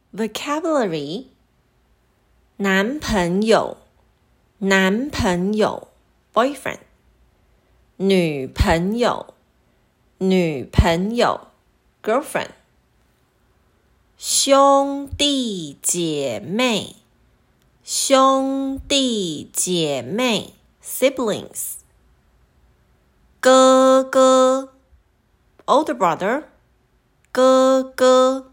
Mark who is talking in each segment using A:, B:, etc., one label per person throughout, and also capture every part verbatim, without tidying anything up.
A: Vocabulary 男朋友男朋友 boyfriend 女朋友女朋友 girlfriend 兄弟姐妹兄弟姐妹 siblings 哥哥 older brother 哥哥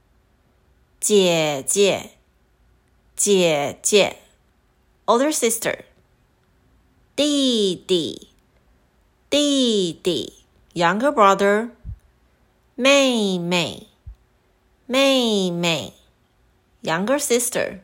A: 姐姐姐姐 older sister 弟弟弟弟 younger brother 妹妹妹妹 younger sister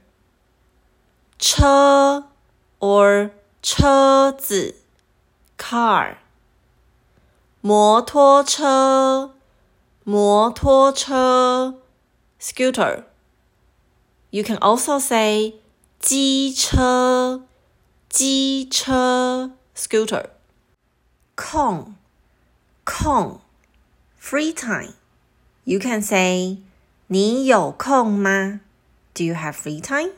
A: 车 or 车子 car 摩托车摩托车 scooter You can also say 机车机车 scooter 空空 free time You can say 你有空吗 Do you have free time?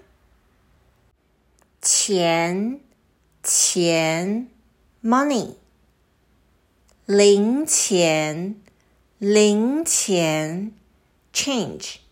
A: 钱钱 money 零钱零钱 change